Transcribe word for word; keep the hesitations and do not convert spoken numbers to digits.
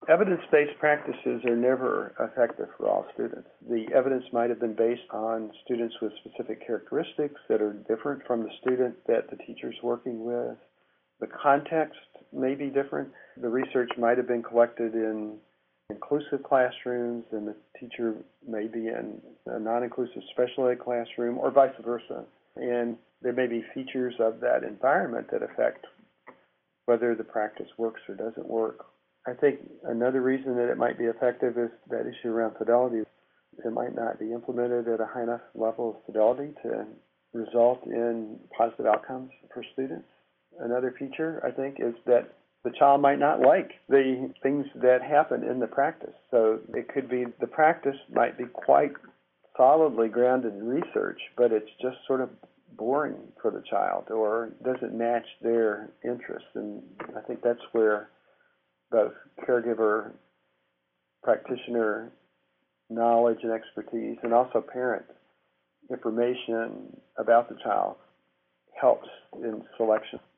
Evidence-based practices are never effective for all students. The evidence might have been based on students with specific characteristics that are different from the student that the teacher's working with. The context may be different. The research might have been collected in inclusive classrooms, and the teacher may be in a non-inclusive special ed classroom, or vice versa. And there may be features of that environment that affect whether the practice works or doesn't work. I think another reason that it might be effective is that issue around fidelity. It might not be implemented at a high enough level of fidelity to result in positive outcomes for students. Another feature, I think, is that the child might not like the things that happen in the practice. So it could be the practice might be quite solidly grounded in research, but it's just sort of boring for the child or doesn't match their interests. And I think that's where both caregiver, practitioner knowledge and expertise, and also parent information about the child helps in selection.